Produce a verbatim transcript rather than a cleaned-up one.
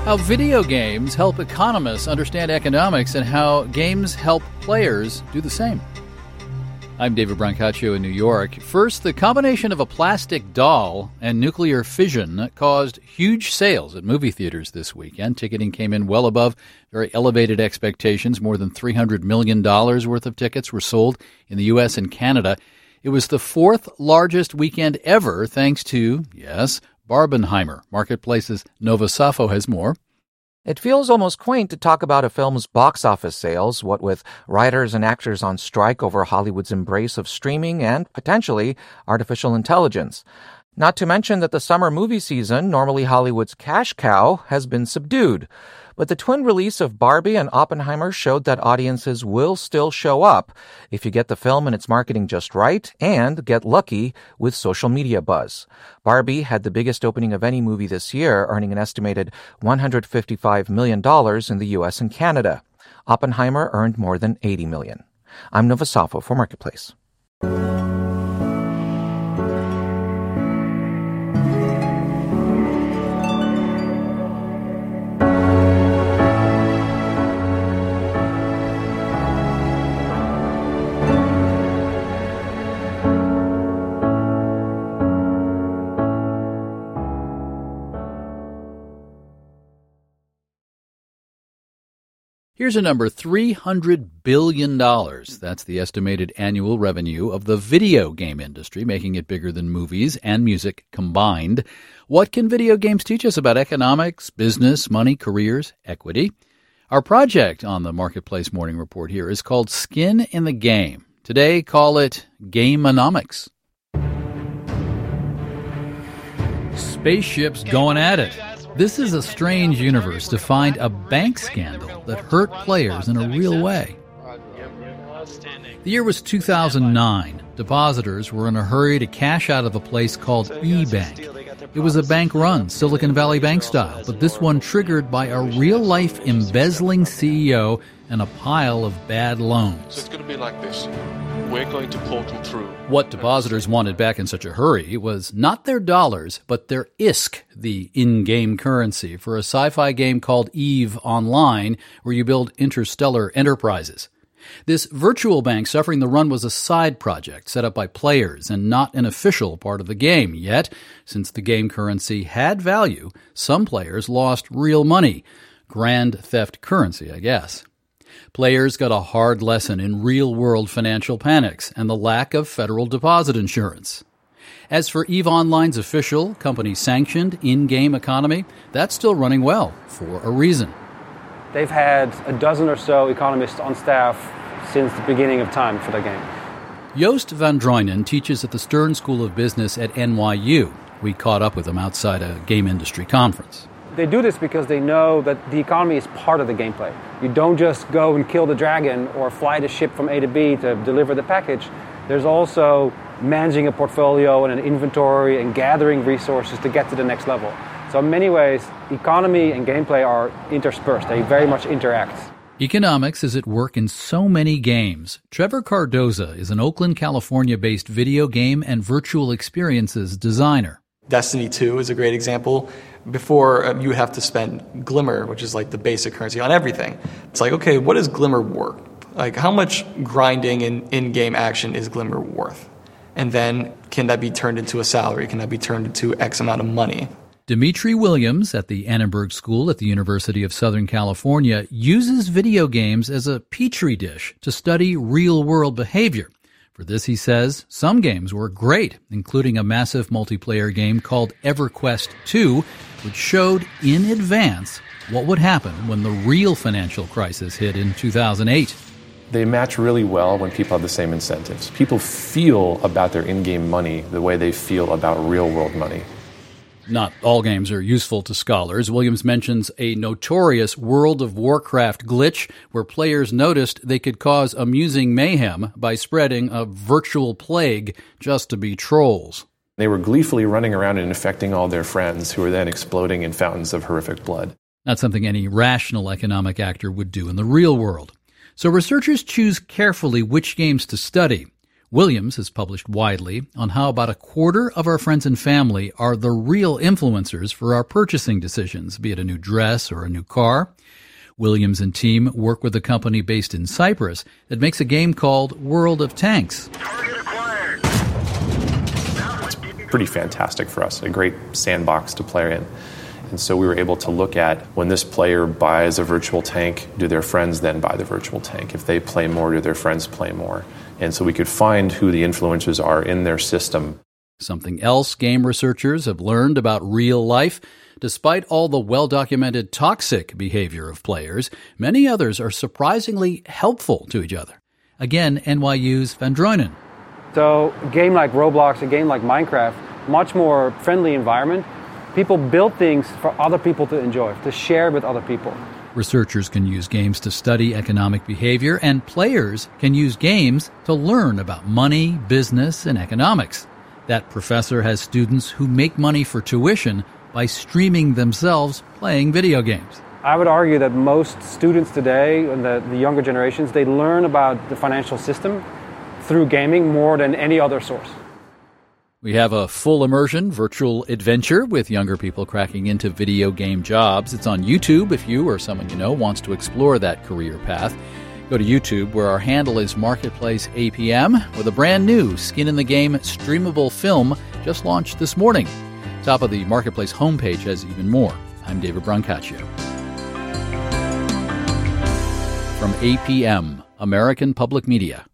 How video games help economists understand economics and how games help players do the same. I'm David Brancaccio in New York. First, the combination of a plastic doll and nuclear fission caused huge sales at movie theaters this weekend. Ticketing came in well above very elevated expectations. More than three hundred million dollars worth of tickets were sold in the U S and Canada. It was the fourth largest weekend ever thanks to, yes, Barbenheimer. Marketplace's Nova Safo has more. It feels almost quaint to talk about a film's box office sales, what with writers and actors on strike over Hollywood's embrace of streaming and, potentially, artificial intelligence. Not to mention that the summer movie season, normally Hollywood's cash cow, has been subdued. But the twin release of Barbie and Oppenheimer showed that audiences will still show up if you get the film and its marketing just right and get lucky with social media buzz. Barbie had the biggest opening of any movie this year, earning an estimated one hundred fifty-five million dollars in the U S and Canada. Oppenheimer earned more than eighty million dollars. I'm Nova Safo for Marketplace. Here's a number, three hundred billion dollars. That's the estimated annual revenue of the video game industry, making it bigger than movies and music combined. What can video games teach us about economics, business, money, careers, equity? Our project on the Marketplace Morning Report here is called Skin in the Game. Today, call it Gameonomics. Spaceships going at it. This is a strange universe to find a bank scandal that hurt players in a real way. The year was two thousand nine. Depositors were in a hurry to cash out of a place called eBank. It was a bank run, Silicon Valley Bank style, but this one triggered by a real-life embezzling C E O and a pile of bad loans. So it's going to be like this. We're going to portal through. What depositors wanted back in such a hurry was not their dollars, but their I S K, the in-game currency, for a sci-fi game called EVE Online, where you build interstellar enterprises. This virtual bank suffering the run was a side project set up by players and not an official part of the game. Yet, since the game currency had value, some players lost real money. Grand theft currency, I guess. Players got a hard lesson in real-world financial panics and the lack of federal deposit insurance. As for EVE Online's official, company-sanctioned, in-game economy, that's still running well, for a reason. They've had a dozen or so economists on staff since the beginning of time for the game. Joost van Drooyen teaches at the Stern School of Business at N Y U. We caught up with him outside a game industry conference. They do this because they know that the economy is part of the gameplay. You don't just go and kill the dragon or fly the ship from A to B to deliver the package. There's also managing a portfolio and an inventory and gathering resources to get to the next level. So in many ways, economy and gameplay are interspersed. They very much interact. Economics is at work in so many games. Trevor Cardoza is an Oakland, California-based video game and virtual experiences designer. Destiny two is a great example. Before, um, you would have to spend Glimmer, which is like the basic currency, on everything. It's like, okay, what is Glimmer worth? Like, how much grinding and in-game action is Glimmer worth? And then, can that be turned into a salary? Can that be turned into X amount of money? Dimitri Williams at the Annenberg School at the University of Southern California uses video games as a petri dish to study real-world behavior. For this, he says, some games were great, including a massive multiplayer game called EverQuest two, which showed in advance what would happen when the real financial crisis hit in two thousand eight. They match really well when people have the same incentives. People feel about their in-game money the way they feel about real-world money. Not all games are useful to scholars. Williams mentions a notorious World of Warcraft glitch where players noticed they could cause amusing mayhem by spreading a virtual plague just to be trolls. They were gleefully running around and infecting all their friends, who were then exploding in fountains of horrific blood. Not something any rational economic actor would do in the real world. So researchers choose carefully which games to study. Williams has published widely on how about a quarter of our friends and family are the real influencers for our purchasing decisions, be it a new dress or a new car. Williams and team work with a company based in Cyprus that makes a game called World of Tanks. It's pretty fantastic for us, a great sandbox to play in. And so we were able to look at when this player buys a virtual tank, do their friends then buy the virtual tank? If they play more, do their friends play more? And so we could find who the influencers are in their system. Something else game researchers have learned about real life. Despite all the well-documented toxic behavior of players, many others are surprisingly helpful to each other. Again, N Y U's Van Dreunen. So a game like Roblox, a game like Minecraft, much more friendly environment. People build things for other people to enjoy, to share with other people. Researchers can use games to study economic behavior, and players can use games to learn about money, business, and economics. That professor has students who make money for tuition by streaming themselves playing video games. I would argue that most students today, and the, the younger generations, they learn about the financial system through gaming more than any other source. We have a full immersion virtual adventure with younger people cracking into video game jobs. It's on YouTube if you or someone you know wants to explore that career path. Go to YouTube, where our handle is Marketplace A P M, with a brand new Skin in the Game streamable film just launched this morning. Top of the Marketplace homepage has even more. I'm David Brancaccio. From A P M, American Public Media.